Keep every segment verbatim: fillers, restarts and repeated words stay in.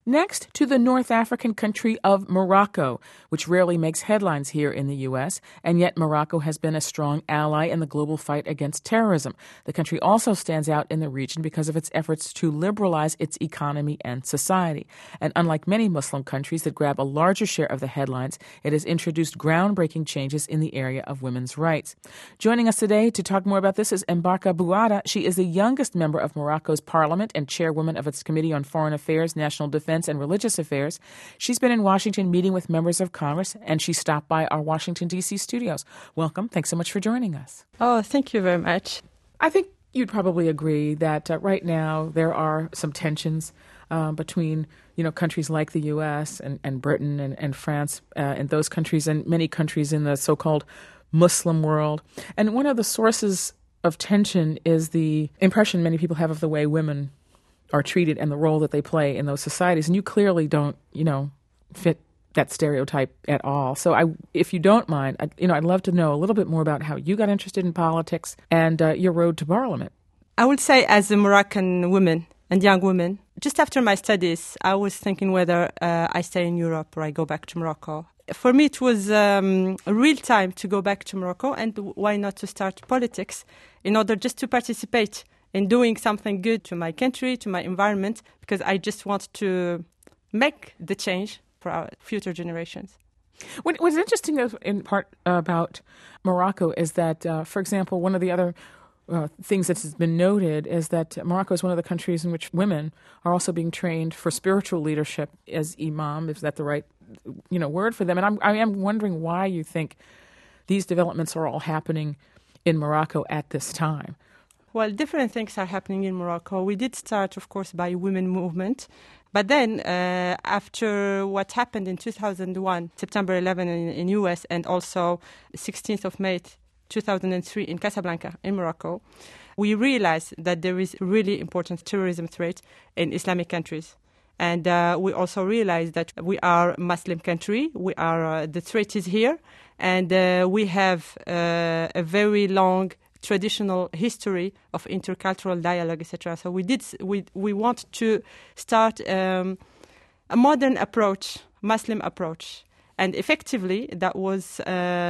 Next, to the North African country of Morocco, which rarely makes headlines here in the U S, and yet Morocco has been a strong ally in the global fight against terrorism. The country also stands out in the region because of its efforts to liberalize its economy and society. And unlike many Muslim countries that grab a larger share of the headlines, it has introduced groundbreaking changes in the area of women's rights. Joining us today to talk more about this is Mbarka Bouada. She is the youngest member of Morocco's parliament and chairwoman of its Committee on Foreign Affairs, National Defense, and Religious Affairs. She's been in Washington meeting with members of Congress, and she stopped by our Washington, D C studios. Welcome. Thanks so much for joining us. Oh, thank you very much. I think you'd probably agree that uh, right now there are some tensions uh, between, you know, countries like the U S and, and Britain and, and France uh, and those countries and many countries in the so-called Muslim world. And one of the sources of tension is the impression many people have of the way women are treated and the role that they play in those societies. And you clearly don't, you know, fit that stereotype at all. So I, if you don't mind, I, you know, I'd love to know a little bit more about how you got interested in politics and uh, your road to parliament. I would say as a Moroccan woman and young woman, just after my studies, I was thinking whether uh, I stay in Europe or I go back to Morocco. For me, it was um, a real time to go back to Morocco, and why not to start politics in order just to participate in doing something good to my country, to my environment, because I just want to make the change for our future generations. What, what's interesting in part about Morocco is that, uh, for example, one of the other uh, things that has been noted is that Morocco is one of the countries in which women are also being trained for spiritual leadership as imam. Is that the right, you know, word for them? And I'm, I am wondering why you think these developments are all happening in Morocco at this time. Well, different things are happening in Morocco. We did start, of course, by women movement. But then, uh, after what happened in two thousand one, September eleventh in, in U S, and also sixteenth of May two thousand three in Casablanca, in Morocco, we realized that there is really important terrorism threat in Islamic countries. And uh, we also realized that we are a Muslim country. We are uh, the threat is here, and uh, we have uh, a very long traditional history of intercultural dialogue, et cetera. So we did we we want to start um, a modern approach, Muslim approach, and effectively that was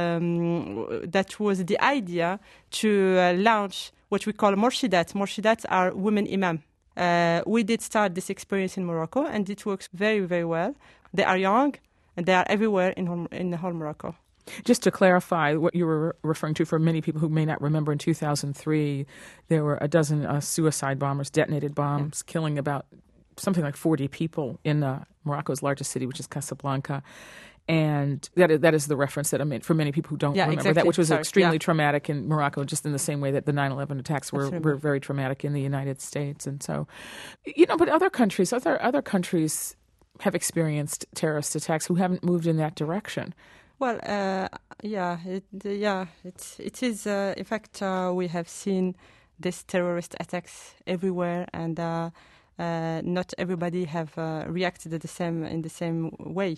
um, that was the idea to uh, launch what we call morshidat. Morshidats are women imam. Uh, we did start this experience in Morocco, and it works very very well. They are young, and they are everywhere in whole, in the whole Morocco. Just to clarify what you were referring to for many people who may not remember, in two thousand three, there were a dozen uh, suicide bombers, detonated bombs, yeah. killing about something like forty people in uh, Morocco's largest city, which is Casablanca. And that is, that is the reference that I mean for many people who don't yeah, remember exactly. that, which was Sorry. extremely yeah. traumatic in Morocco, just in the same way that the nine eleven attacks were, were very traumatic in the United States. And so, you know, but other countries, other other countries have experienced terrorist attacks who haven't moved in that direction. Well, uh, yeah, it, yeah, it, it is. Uh, in fact, uh, we have seen these terrorist attacks everywhere, and uh, uh, not everybody have uh, reacted the same in the same way.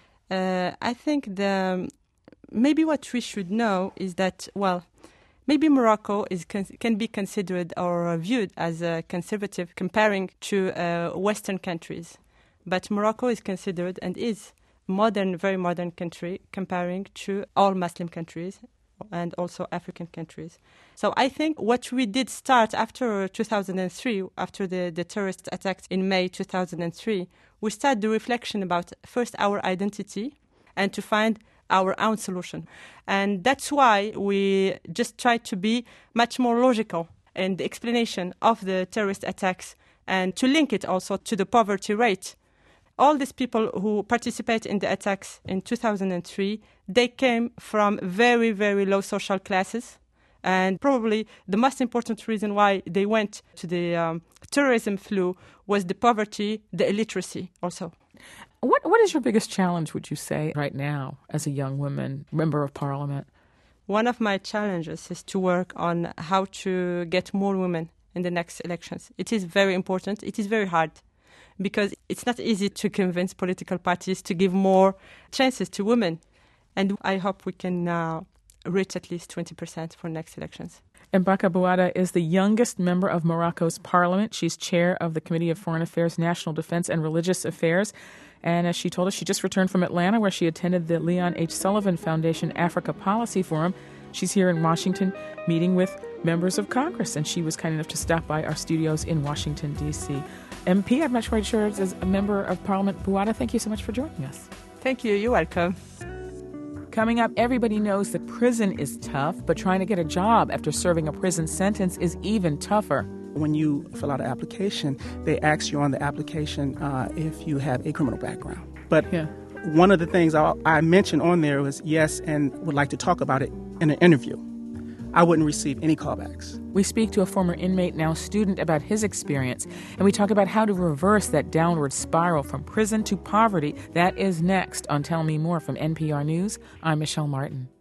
Uh, I think the maybe what we should know is that, well, maybe Morocco is con- can be considered or viewed as a conservative comparing to uh, Western countries, but Morocco is considered and is modern, very modern country comparing to all Muslim countries and also African countries. So I think what we did start after two thousand three, after the, the terrorist attacks in May two thousand three, we started the reflection about first our identity and to find our own solution. And that's why we just tried to be much more logical in the explanation of the terrorist attacks and to link it also to the poverty rate. All these people who participate in the attacks in two thousand three, they came from very, very low social classes. And probably the most important reason why they went to the um, terrorism flew was the poverty, the illiteracy also. What What is your biggest challenge, would you say, right now as a young woman, member of parliament? One of my challenges is to work on how to get more women in the next elections. It is very important. It is very hard, because it's not easy to convince political parties to give more chances to women. And I hope we can uh, reach at least twenty percent for next elections. Mbaka Bouada is the youngest member of Morocco's parliament. She's chair of the Committee of Foreign Affairs, National Defense, and Religious Affairs. And as she told us, she just returned from Atlanta, where she attended the Leon H. Sullivan Foundation Africa Policy Forum. She's here in Washington meeting with members of Congress, and she was kind enough to stop by our studios in Washington, D C. M P, I'm not quite sure, as a member of Parliament, Bouada, thank you so much for joining us. Thank you. You're welcome. Coming up, everybody knows that prison is tough, but trying to get a job after serving a prison sentence is even tougher. When you fill out an application, they ask you on the application uh, if you have a criminal background. But yeah. One of the things I, I mentioned on there was yes, and would like to talk about it in an interview. I wouldn't receive any callbacks. We speak to a former inmate, now student, about his experience, and we talk about how to reverse that downward spiral from prison to poverty. That is next on Tell Me More from N P R News. I'm Michelle Martin.